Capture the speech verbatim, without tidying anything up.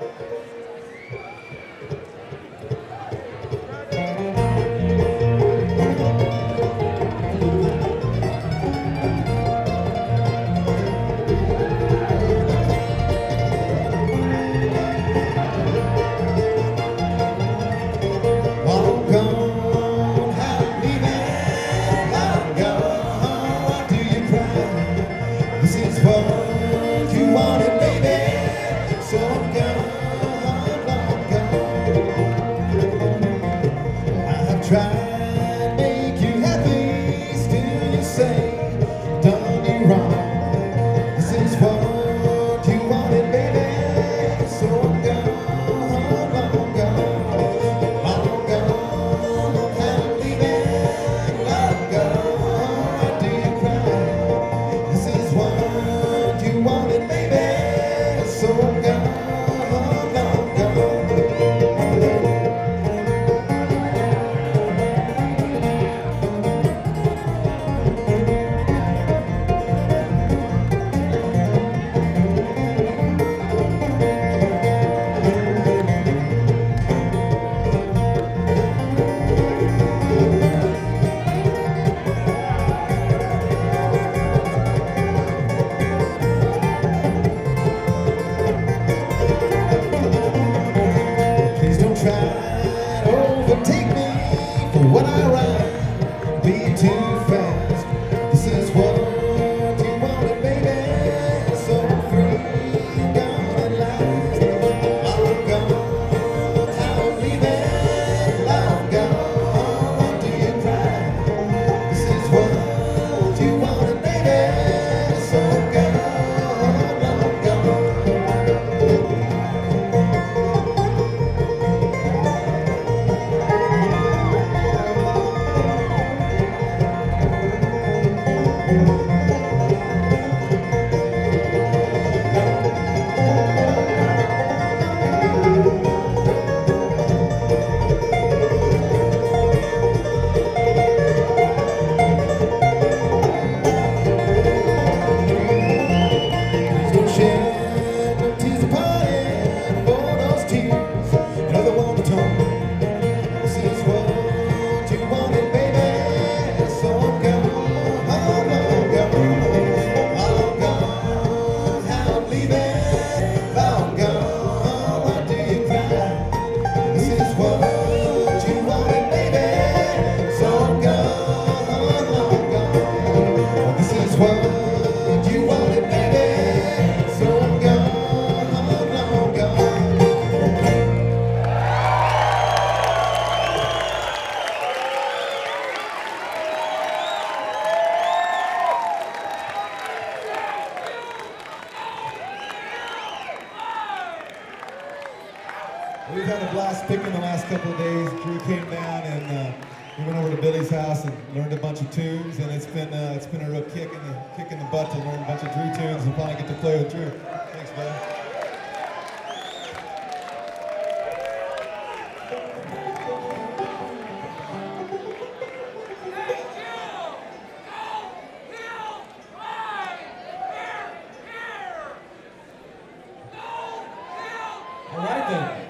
Try to make you happy, still you say, done me wrong. This is what you wanted, baby, so I'm gone, long gone, long gone, I'm leaving, long gone. Why do you cry? This is what you wanted, baby, so I'm gone, long gone. Overtake me for what I ride, be too fast. This is what you wanted, baby, so free, gone at last. Long gone, I'm leaving, long gone, what do you cry? This is what you wanted, baby, so gone, long gone. We've had a blast picking the last couple of days. Drew came down and uh, we went over to Billy's house and learned a bunch of tunes, and it's been uh, it's been a real kick in the kick in the butt to learn a bunch of Drew tunes and finally get to play with Drew. Thanks, bud. All right then.